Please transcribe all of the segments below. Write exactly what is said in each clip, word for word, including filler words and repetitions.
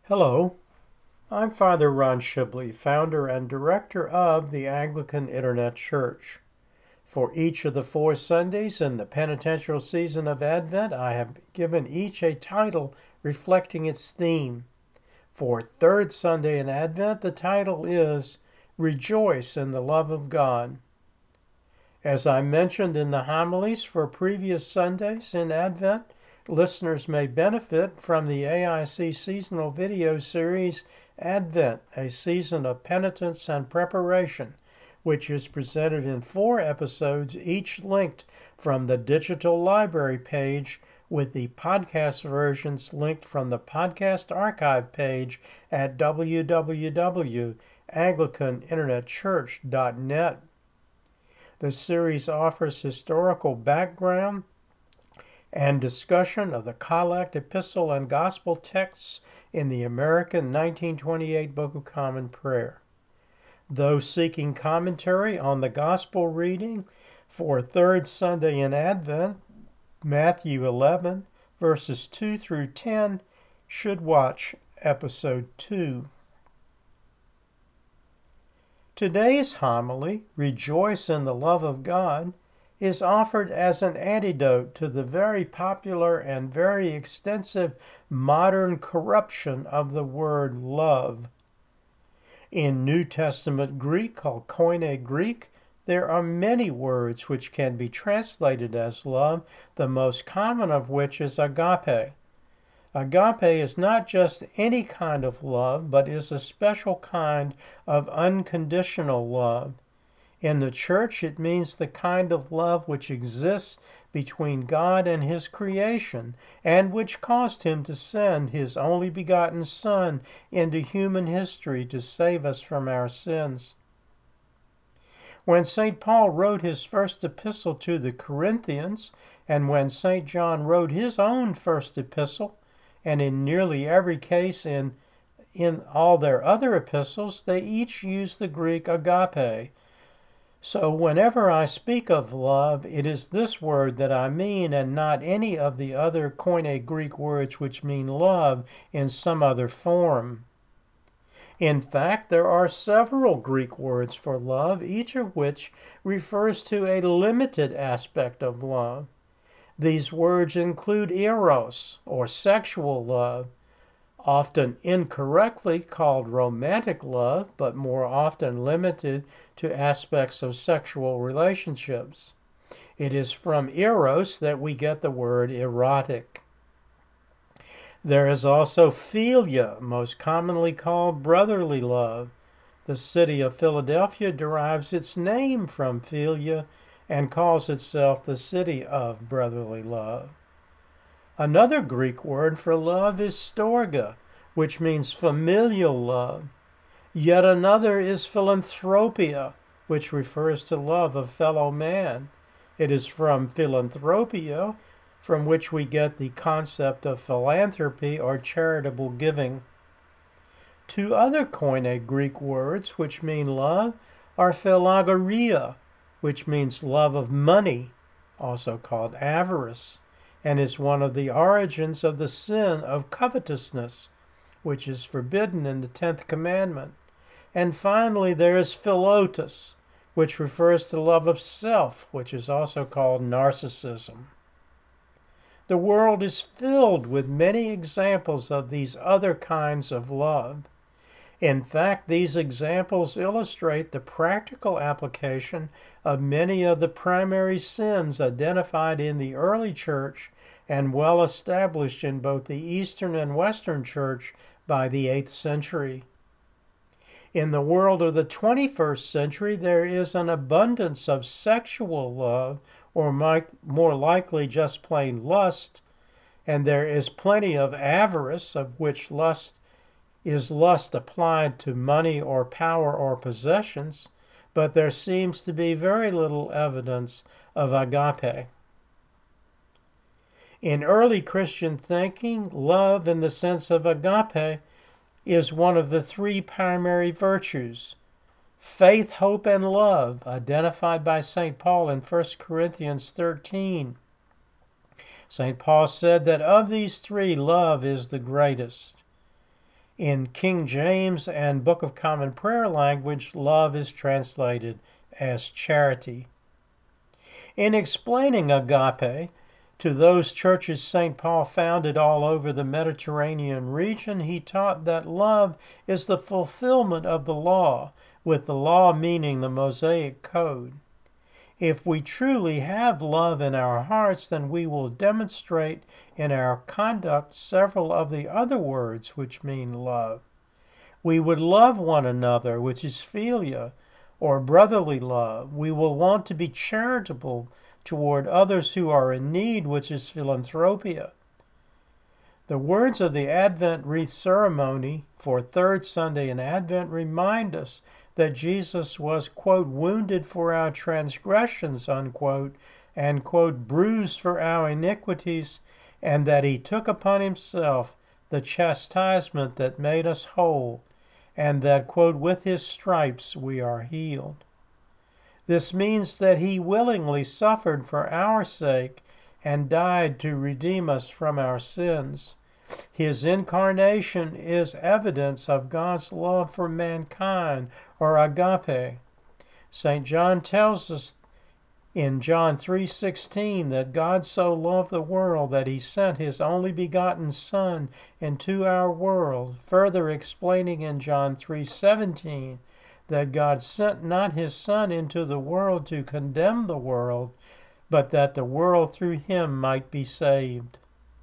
Hello, I'm Father Ron Shibley, founder and director of the Anglican Internet Church. For each of the four Sundays in the penitential season of Advent, I have given each a title reflecting its theme. For third Sunday in Advent, the title is Rejoice in the Love of God. As I mentioned in the homilies for previous Sundays in Advent, listeners may benefit from the A I C seasonal video series Advent, a Season of Penitence and Preparation, which is presented in four episodes, each linked from the digital library page, with the podcast versions linked from the podcast archive page at w w w dot anglican internet church dot net. The series offers historical background and discussion of the collect, epistle, and gospel texts in the American nineteen twenty-eight Book of Common Prayer. Those seeking commentary on the gospel reading for third Sunday in Advent, Matthew eleven, verses two through ten, should watch episode two. Today's homily, Rejoice in the Love of God, is offered as an antidote to the very popular and very extensive modern corruption of the word love. In New Testament Greek, called Koine Greek, there are many words which can be translated as love, the most common of which is agape. Agape is not just any kind of love, but is a special kind of unconditional love. In the Church, it means the kind of love which exists between God and His creation, and which caused Him to send His only begotten Son into human history to save us from our sins. When Saint Paul wrote his first epistle to the Corinthians, and when Saint John wrote his own first epistle, and in nearly every case in, in all their other epistles, they each use the Greek agape. So whenever I speak of love, it is this word that I mean, and not any of the other Koine Greek words which mean love in some other form. In fact, there are several Greek words for love, each of which refers to a limited aspect of love. These words include eros, or sexual love, often incorrectly called romantic love, but more often limited to aspects of sexual relationships. It is from eros that we get the word erotic. There is also philia, most commonly called brotherly love. The city of Philadelphia derives its name from philia and calls itself the city of brotherly love. Another Greek word for love is storge, which means familial love. Yet another is philanthropia, which refers to love of fellow man. It is from philanthropia, from which we get the concept of philanthropy or charitable giving. Two other Koine Greek words which mean love are philagoria, which means love of money, also called avarice, and is one of the origins of the sin of covetousness, which is forbidden in the tenth commandment. And finally, there is philotas, which refers to love of self, which is also called narcissism. The world is filled with many examples of these other kinds of love. In fact, these examples illustrate the practical application of many of the primary sins identified in the early church and well established in both the Eastern and Western Church by the eighth century. In the world of the twenty-first century, there is an abundance of sexual love, or more likely just plain lust, and there is plenty of avarice, of which lust is lust applied to money or power or possessions, but there seems to be very little evidence of agape. In early Christian thinking, love in the sense of agape is one of the three primary virtues: faith, hope, and love, identified by Saint Paul in First Corinthians thirteen. Saint Paul said that of these three, love is the greatest. In King James and Book of Common Prayer language, love is translated as charity. In explaining agape to those churches Saint Paul founded all over the Mediterranean region, he taught that love is the fulfillment of the law, with the law meaning the Mosaic Code. If we truly have love in our hearts, then we will demonstrate in our conduct several of the other words which mean love. We would love one another, which is philia, or brotherly love. We will want to be charitable toward others who are in need, which is philanthropia. The words of the Advent wreath ceremony for third Sunday in Advent remind us that Jesus was, quote, wounded for our transgressions, unquote, and, quote, bruised for our iniquities, and that he took upon himself the chastisement that made us whole, and that, quote, with his stripes we are healed. This means that he willingly suffered for our sake and died to redeem us from our sins. His incarnation is evidence of God's love for mankind, or agape. Saint John tells us in John three sixteen that God so loved the world that he sent his only begotten Son into our world, further explaining in John three seventeen that God sent not his Son into the world to condemn the world, but that the world through him might be saved.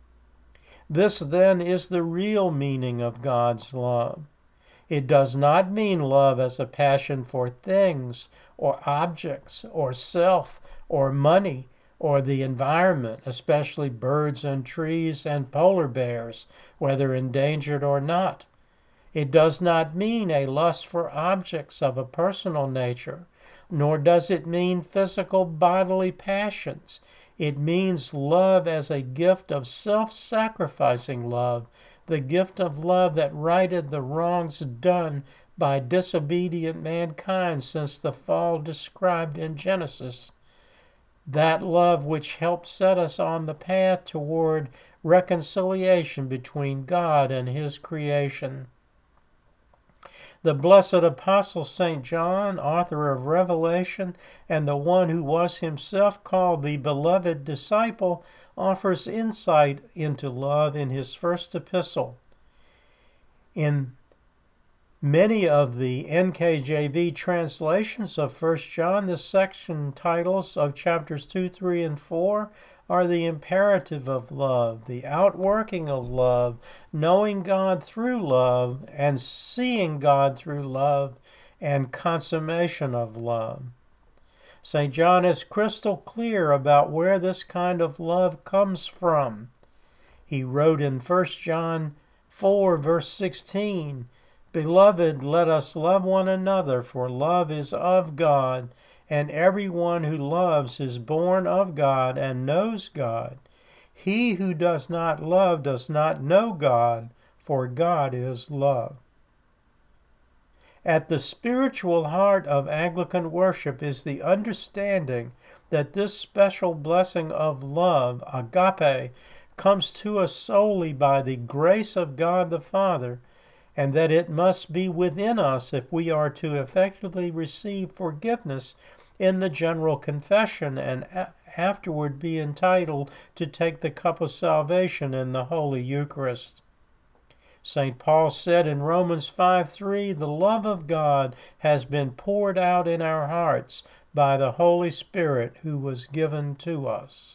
This then is the real meaning of God's love. It does not mean love as a passion for things or objects or self or money or the environment, especially birds and trees and polar bears, whether endangered or not. It does not mean a lust for objects of a personal nature, nor does it mean physical bodily passions. It means love as a gift of self-sacrificing love, the gift of love that righted the wrongs done by disobedient mankind since the fall described in Genesis. That love which helped set us on the path toward reconciliation between God and his creation. The blessed apostle Saint John, author of Revelation, and the one who was himself called the beloved disciple, offers insight into love in his first epistle. In many of the N K J V translations of First John, the section titles of chapters two, three, and four are the imperative of love, the outworking of love, knowing God through love, and seeing God through love, and consummation of love. Saint John is crystal clear about where this kind of love comes from. He wrote in First John four, verse sixteen, "Beloved, let us love one another, for love is of God, and everyone who loves is born of God and knows God. He who does not love does not know God, for God is love." At the spiritual heart of Anglican worship is the understanding that this special blessing of love, agape, comes to us solely by the grace of God the Father, and that it must be within us if we are to effectively receive forgiveness in the general confession and a- afterward be entitled to take the cup of salvation in the Holy Eucharist. Saint Paul said in Romans five three, "The love of God has been poured out in our hearts by the Holy Spirit who was given to us."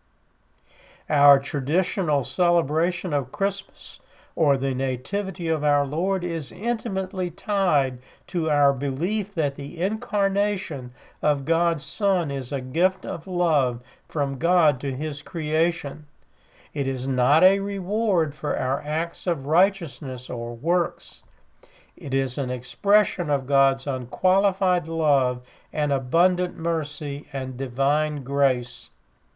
Our traditional celebration of Christmas, or the Nativity of our Lord, is intimately tied to our belief that the incarnation of God's Son is a gift of love from God to his creation. It is not a reward for our acts of righteousness or works. It is an expression of God's unqualified love and abundant mercy and divine grace.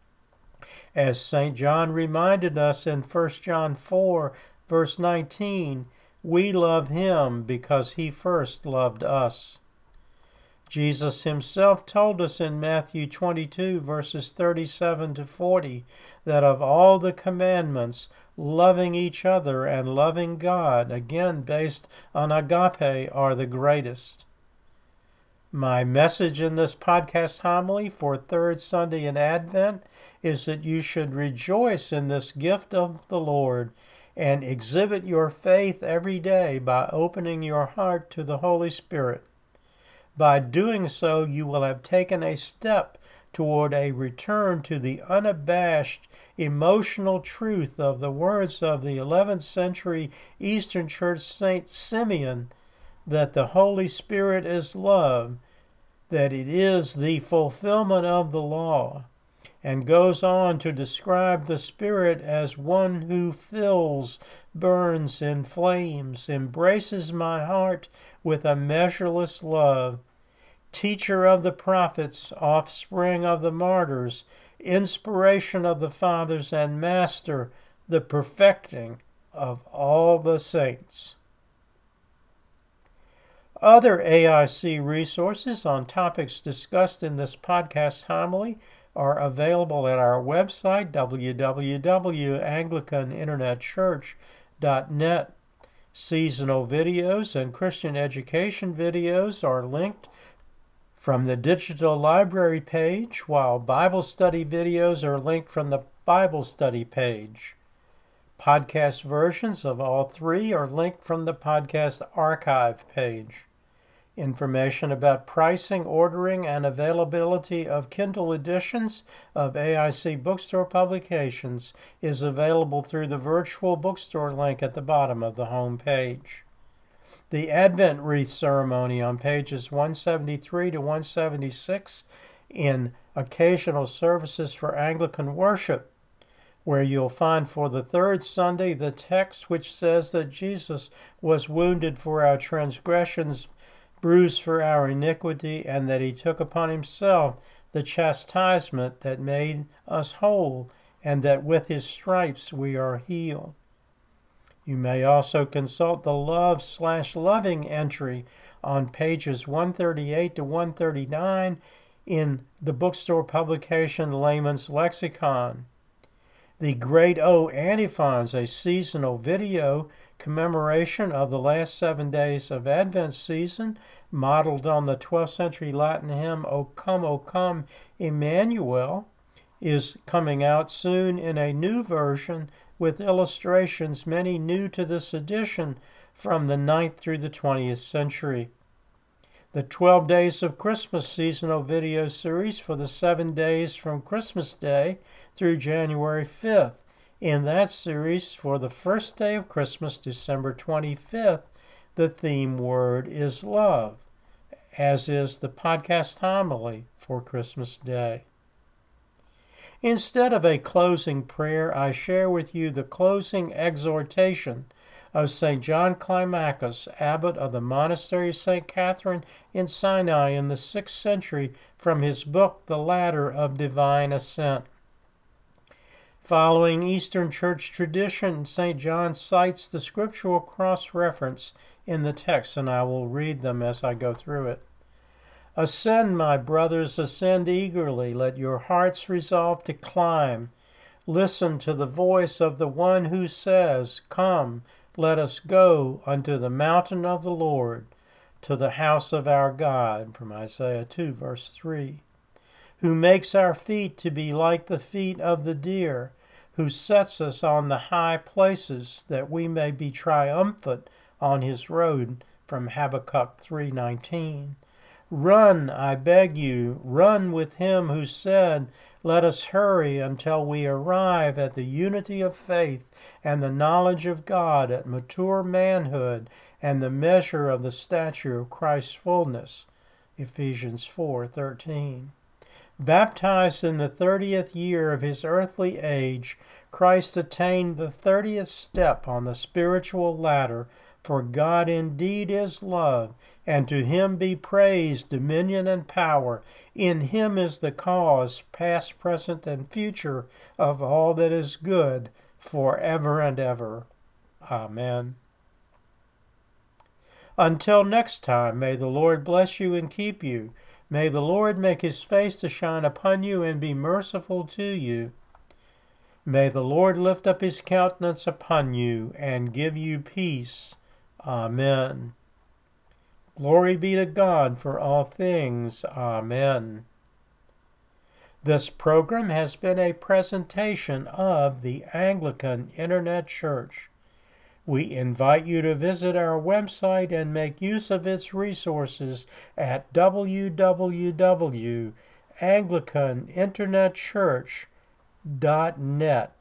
As Saint John reminded us in First John four, verse nineteen, we love him because he first loved us. Jesus himself told us in Matthew twenty-two, verses thirty-seven to forty, that of all the commandments, loving each other and loving God, again based on agape, are the greatest. My message in this podcast homily for third Sunday in Advent is that you should rejoice in this gift of the Lord and exhibit your faith every day by opening your heart to the Holy Spirit. By doing so, you will have taken a step toward a return to the unabashed emotional truth of the words of the eleventh century Eastern Church Saint Simeon, that the Holy Spirit is love, that it is the fulfillment of the law, and goes on to describe the Spirit as one who fills, burns, inflames, embraces my heart with a measureless love, teacher of the prophets, offspring of the martyrs, inspiration of the fathers, and master, the perfecting of all the saints. Other A I C resources on topics discussed in this podcast homily are available at our website, w w w dot anglican internet church dot net. Seasonal videos and Christian education videos are linked from the digital library page, while Bible study videos are linked from the Bible study page. Podcast versions of all three are linked from the podcast archive page. Information about pricing, ordering, and availability of Kindle editions of A I C Bookstore publications is available through the virtual bookstore link at the bottom of the home page. The Advent Wreath Ceremony on pages one seventy-three to one seventy-six in Occasional Services for Anglican Worship, where you'll find for the third Sunday the text which says that Jesus was wounded for our transgressions, bruised for our iniquity, and that he took upon himself the chastisement that made us whole, and that with his stripes we are healed. You may also consult the Love slash Loving entry on pages one thirty-eight to one thirty-nine in the bookstore publication Layman's Lexicon. The Great O Antiphons, a seasonal video commemoration of the last seven days of Advent season, modeled on the twelfth century Latin hymn O Come, O Come, Emmanuel, is coming out soon in a new version with illustrations, many new to this edition, from the ninth through the twentieth century. The twelve Days of Christmas seasonal video series for the seven days from Christmas Day through January fifth. In that series, for the first day of Christmas, December twenty-fifth, the theme word is love, as is the podcast homily for Christmas Day. Instead of a closing prayer, I share with you the closing exhortation of Saint John Climacus, abbot of the monastery of Saint Catherine in Sinai in the sixth century, from his book, The Ladder of Divine Ascent. Following Eastern Church tradition, Saint John cites the scriptural cross-reference in the text, and I will read them as I go through it. Ascend, my brothers, ascend eagerly. Let your hearts resolve to climb. Listen to the voice of the one who says, Come, let us go unto the mountain of the Lord, to the house of our God, from Isaiah two, verse three. Who makes our feet to be like the feet of the deer, who sets us on the high places, that we may be triumphant on his road, from Habakkuk three nineteen. Run, I beg you, run with him who said, Let us hurry until we arrive at the unity of faith and the knowledge of God, at mature manhood and the measure of the stature of Christ's fullness. Ephesians four thirteen. Baptized in the thirtieth year of his earthly age, Christ attained the thirtieth step on the spiritual ladder, for God indeed is love, and to him be praise, dominion, and power. In him is the cause, past, present, and future, of all that is good, forever and ever. Amen. Until next time, may the Lord bless you and keep you. May the Lord make his face to shine upon you and be merciful to you. May the Lord lift up his countenance upon you and give you peace. Amen. Glory be to God for all things. Amen. This program has been a presentation of the Anglican Internet Church. We invite you to visit our website and make use of its resources at w w w dot anglican internet church dot net.